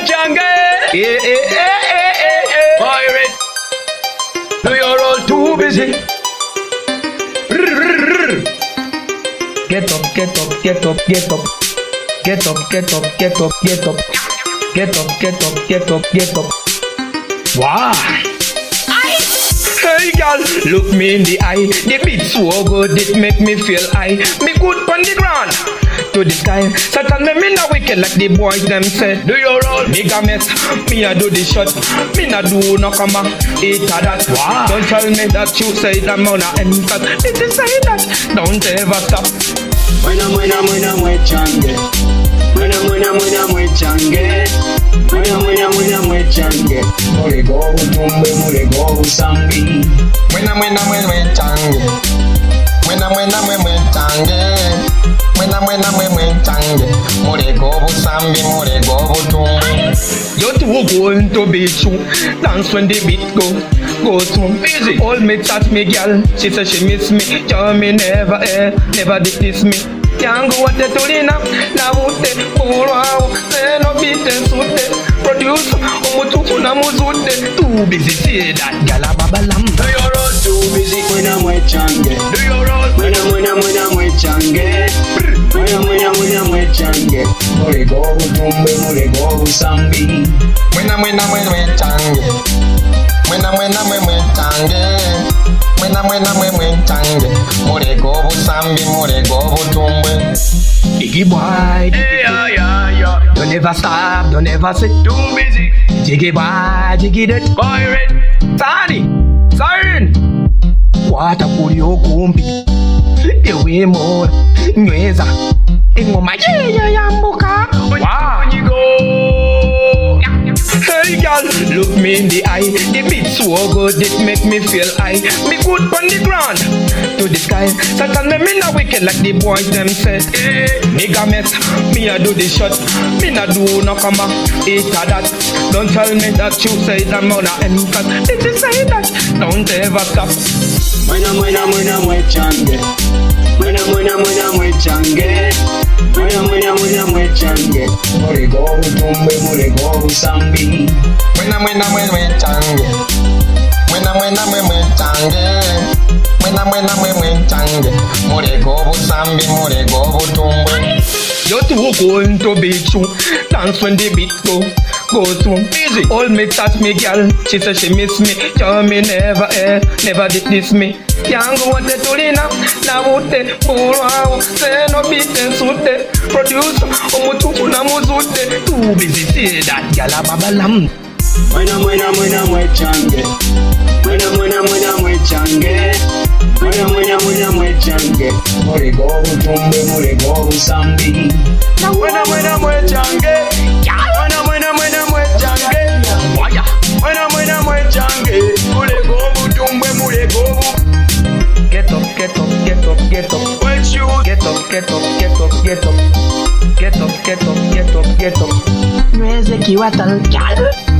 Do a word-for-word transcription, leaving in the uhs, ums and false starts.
change. Eh, eh, eh, eh, eh, eh. Pirate. No, you're all too busy. Get up, get up, get up, get up. Get up, get up, get up, get up. Get up, get up, get up, get up. Wow. Hey girl, look me in the eye. The beat so good, it make me feel high. Me good on the ground to the sky. So tell me, me not wicked like the boys them say. Do you roll? Me ga mess, me a do the shot. Me not do no come a eat a that. Wow. Don't tell me that you say that man a enter. If you say that, don't ever stop. Mwena mwena mwena mwe change. Mwena mwena mwena mwe change. Mwena mwena mwena mwe change. Mure go butumbe mure go busambi. Mwena mwena mwena mwe change. Mwena mwena mwena mwe change. Mwena mwena mwena mwe change. Mure go busambi mure go butumbe. You two going to be true. Dance when the beat go. Go so busy. All me touch me girl. She say she miss me. Tell me never eh, never did this me. Can't go at the Torina. Now would they pour out. Say no beat and suit. Produce. Umutufu na muzute. Too busy say that gala babalam. Do you roll too busy? Mwena mwe change. Do you roll? Mwena mwena mwena mwe change. Mwena mwena mwena mwe change. Mure go butumbe mure go busambi. Mwena mwena mwena mwe change. Mwena mwena mwena mwe change. Mwena mwena mwena mwe change. Mure go busambi mure go butumbe. Jiggy boy, hey, yeah, yeah, yeah. Don't ever stop, don't ever sit too busy. Jiggy boy, jiggy that pirate. Tani, siren. Wata kurio kumbi. Ewe mo, nweza. Ingoma yeya yambuka. Wow. Hey girl, look me in the eye. The beat so good, it make me feel high. Me good on the ground to the sky. So tell me, me not wicked like the boys them say. Hey, nigga mess, me a do the shot. Me not do no come back, eat a that. Don't tell me that you say that man a enter. If you say that, don't ever stop. Mwena mwena mwena mwe change. Mwena mwena mwena mwe change. Mwena mwena mwena mwe change. Mure go butumbe mure go busambi. Mwena mwena mwena mwe change. Mwena mwena mwena mwe change. Mwena mwena mwena mwe change. Mure go busambi mure go butumbe. You two going to be true. Dance when the beat go. Go so busy. All me touch me girl. She say she miss me. Tell me never eh, never did this me. Can't go at the Torina. Now would they pour out. Say no beat and suit. Produce. Umutufu na muzute. Too busy say that gala babalam. Mwena mwena mwena mwe change. Mwena mwena mwena mwe change. Mwena mwena mwena mwe change. Mure go butumbe mure go busambi. Mwena mwena mwe change. Mwena mwena mwena mwe change. Waya. Mwena mwena mwe change. Mure go butumbe mure go bu. Get up, get up, get up, get up. Well shoot. Get up, get up, get up, get up. Get up, get up, get up, get up. Nweze kiwata, girl.